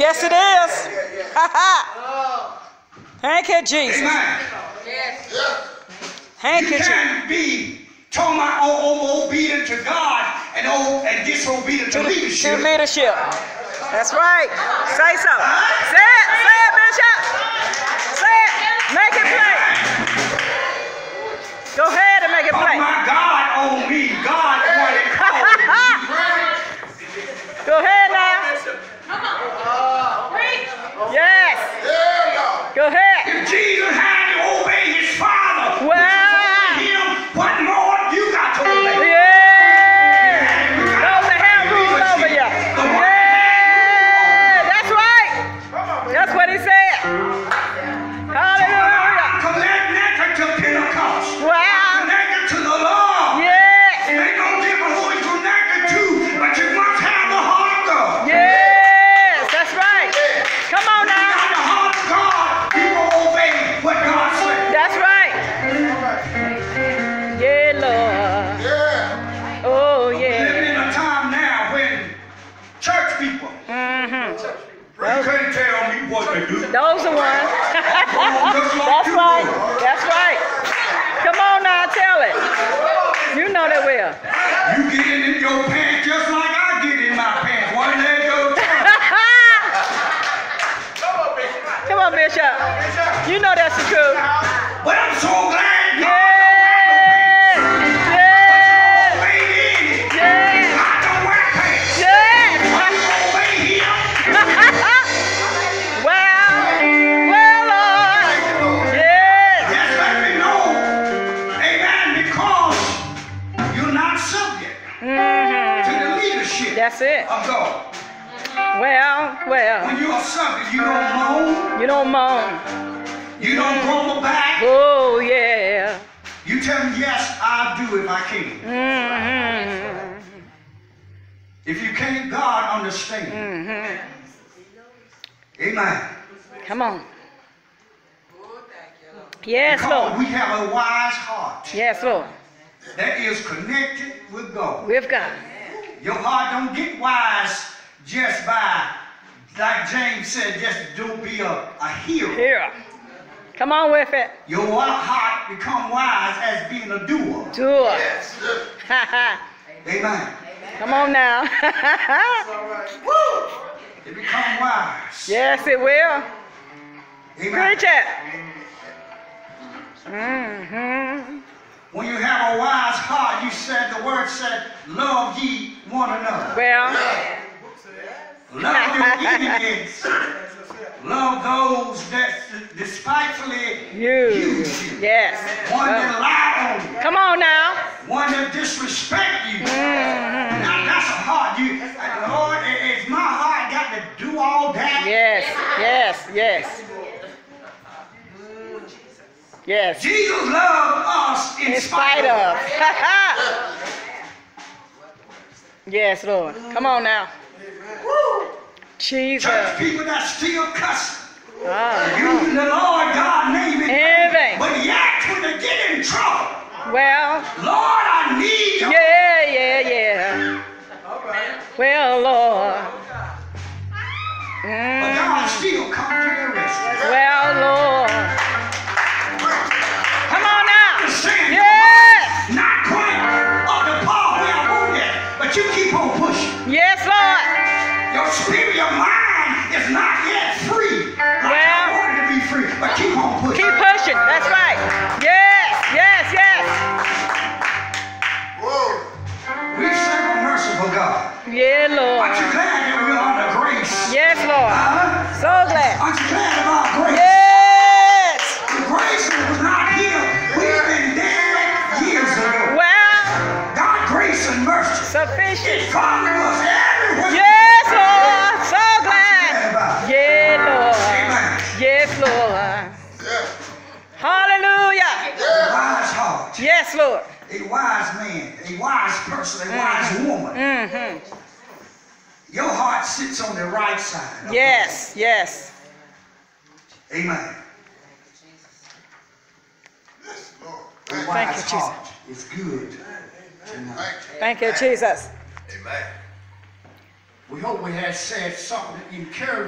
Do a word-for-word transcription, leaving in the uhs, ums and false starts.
Yes, it is. Ha ha. Thank you, Jesus. Amen. Yes. Thank you, You Jesus. can't be told my oh, obedient to God and oh, and disobedient to, To leadership. to leadership. That's right. Say so. Say it. Say it, Bishop. Say it. Make it play. Go ahead and make it Oh play. my God, oh me, God wanted called me. Go ahead now. Yes. Go ahead. If Jesus had to obey his Father, Well. him, what more you got to obey? Yeah. Those that have rule over you. Yeah. That's right. That's what he said. Hallelujah. Connected to Pentecost. Wow. Connected to the Lord. Yes. Ain't no different who he's connected to, but you must have the heart of God. Yes. That's right. Come on You now. got the heart of God, you will obey what God said. That's right. Yeah, Lord. Oh, We're yeah. living in a time now when church people, Mm-hmm. you couldn't tell me what to do. Those are ones. Just like That's you right. do. That's right. Come on now, tell it. You know they will. You get it in your pants just like I get in my pants. One leg goes down. Come on, Bishop. You know that's the truth. But I'm so glad God Yeah. Yeah. obeyed in it. Yeah. I don't wear pants. Yeah. I obey him. Well, well, Lord. Yes. Just let me know. Amen. Because you're not subject Mm-hmm. to the leadership That's it. of God. Well, well. When you're a subject, you don't moan. You don't moan. You don't grumble back. Oh, yeah. You tell me, yes, I'll do if I can. Mm-hmm. If you can't, God understand. Mm-hmm. Amen. Come on. Yes, Because Lord. we have a wise heart Yes, Lord. that is connected with God. We've got. Your heart don't get wise just by, like James said, just don't be a, a hero. Here. Come on with it. Your heart become wise as being a doer. Do it. Ha ha. Amen. Come on now. It become wise. Yes, it will. Amen. Preach it. Mm-hmm. When you have a wise heart, you said, the word said, love ye one another. Well, Love your enemies. Love those that despitefully you. use you. Yes. One Well, that lie on you. come on now. One that disrespect you. Mm-hmm. Now that's a heart. You, Lord, is my heart got to do all that? Yes, yes, yes. Yes. Jesus loved us in, In spite of. Yes, Lord. Come on now. Jesus. Church people that still cuss. Ah. Using the Lord God name it. Anything. But yet when they get in trouble, Well, Lord, I need you. yeah, yeah, yeah. Well, Lord. But God Mm. still comes to the rescue. Well, Lord. Come on now. Understand? Yes. Not quite up to par where I want yet, but you keep on pushing. Yes, Lord. Your spirit, your mind is not yet free. Like Well, I wanted to be free, but keep on pushing. keep pushing. That's right. Yes, yes, yes. We serve a merciful God. Yeah, Lord. Aren't you glad that we're under grace? Yes, Lord. Huh? So glad. Aren't you glad about grace? Yes. The grace was not here. We've been dead years ago. Well, God, grace and mercy. sufficient. It followed us everywhere. Yes, Lord. So glad. Glad about it. Yeah, Lord. Amen. Yes, Lord. Hallelujah. A wise heart. Yes, Lord. A wise man, a wise person, a wise woman. Mm-hmm. Your heart sits on the right side. of Yes, yes. God. Amen. A Thank wise you, Jesus. heart is good tonight. Thank you, Jesus. Amen. We hope we have said something encouraging.